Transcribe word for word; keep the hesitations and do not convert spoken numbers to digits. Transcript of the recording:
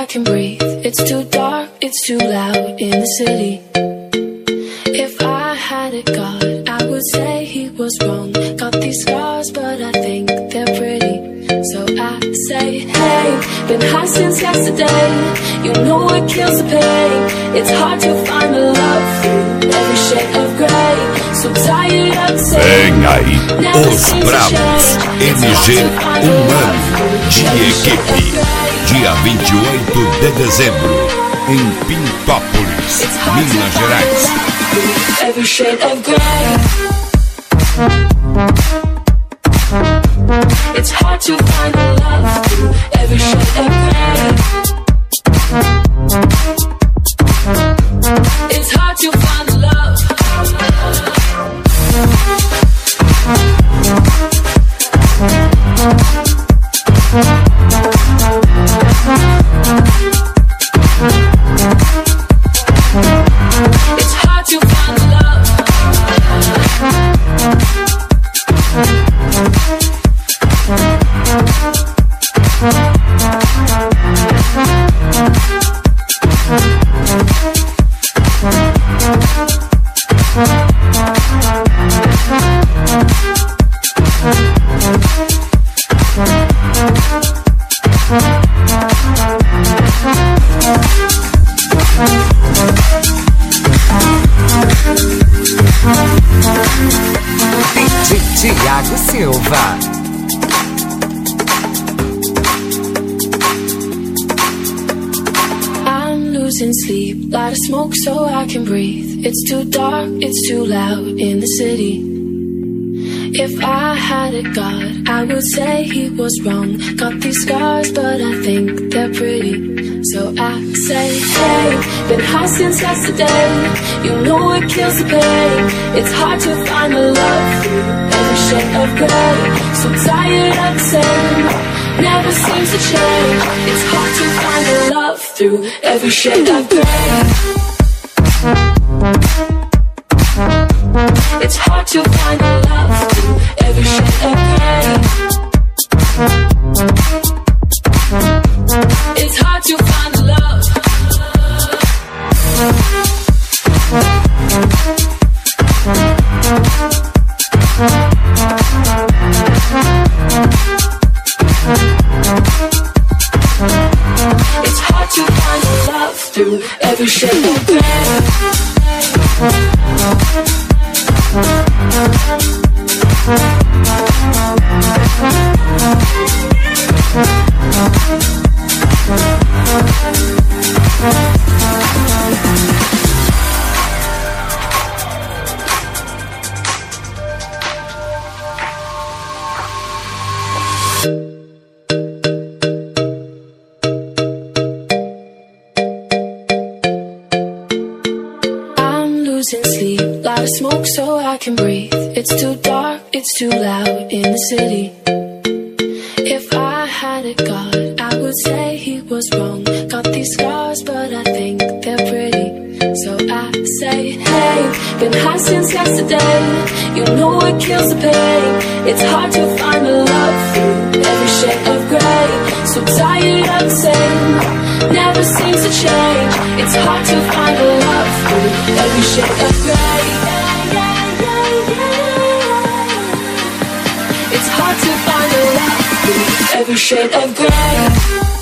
I can breathe. It's too dark, it's too loud in the city. If I had a god, I would say he was wrong. Got these scars, but I think they're pretty. So I say, hey, been high since yesterday. You know it kills the pain. It's hard to find the love through every shade of grey. So tired of saying, vem aí, Os Bravos, M G Humano, de equipe. Dia vinte e oito de dezembro, em Pintópolis, Minas Gerais. Every shade of grey. It's hard to find the love through every shade of grey. It's hard to find the love. It's hard to find the love. Thiago Silva. I'm losing sleep, light a smoke so I can breathe. It's too dark, it's too loud in the city. If I had a god, I would say he was wrong. Got these scars, but I think they're pretty. So I say, hey, been high since yesterday. You know it kills the pain. It's hard to find the love through every shade of grey. So tired of the same, never seems to change. It's hard to find the love through every shade of grey. It's hard to find the love through every shade of grey. It's hard to find the love. It's hard to find the love through every shade of grey. Losing sleep, light a smoke so I can breathe. It's too dark, it's too loud in the city. If I had a god, I would say he was wrong. Got these scars, but I think they're pretty. So I say, hey, been high since yesterday. You know it kills the pain. It's hard to find the love through every shade of grey. So tired of the same, never seems to change. It's hard to find the love through every shade of grey. It's hard to find the love through every shade of grey.